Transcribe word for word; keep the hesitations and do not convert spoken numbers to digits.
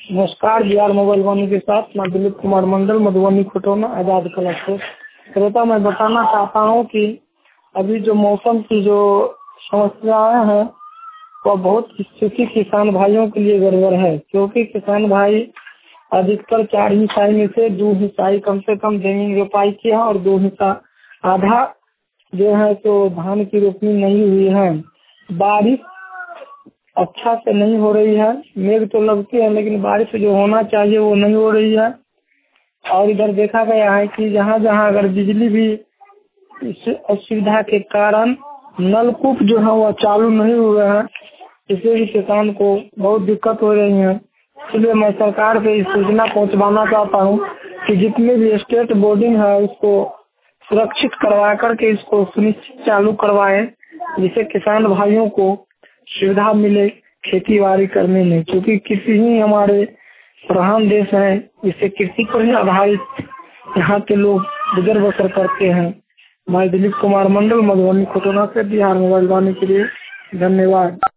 नमस्कार। बिहार मोबाइल वाणी के साथ मैं दिलीप कुमार मंडल, मधुबनी खटौना, आजाद कलेक्टर। श्रोता, मैं बताना चाहता हूँ कि अभी जो मौसम की जो समस्याएं हैं वह बहुत स्थिति किसान भाइयों के लिए गड़बड़ है, क्योंकि किसान भाई अधिकतर चार हिस्साई में से दो हिस्साई कम से कम जमीन रोपाई किया और दो हिस्सा आधा जो है तो धान की रोपनी नहीं हुई है। बारिश अच्छा से नहीं हो रही है, मेघ तो लगती है लेकिन बारिश जो होना चाहिए वो नहीं हो रही है। और इधर देखा गया है कि जहाँ जहाँ अगर बिजली भी इस असुविधा के कारण नलकूप जो है वह चालू नहीं हुए हैं, इससे भी किसान को बहुत दिक्कत हो रही है। इसलिए मैं सरकार पे इस सूचना पहुँचवाना चाहता हूँ कि जितने भी स्टेट बोर्डिंग है उसको सुरक्षित करवा करके इसको सुनिश्चित चालू करवाए, जिससे किसान भाइयों को सुविधा मिले खेती बाड़ी करने में, क्योंकि कृषि ही हमारे प्रधान देश है, जिससे कृषि पर ही आधारित यहाँ के लोग गुजर बसर करते हैं। मैं दिलीप कुमार मंडल, मधुबनी खटौना से बिहार मोबाइल वाणी के लिए धन्यवाद।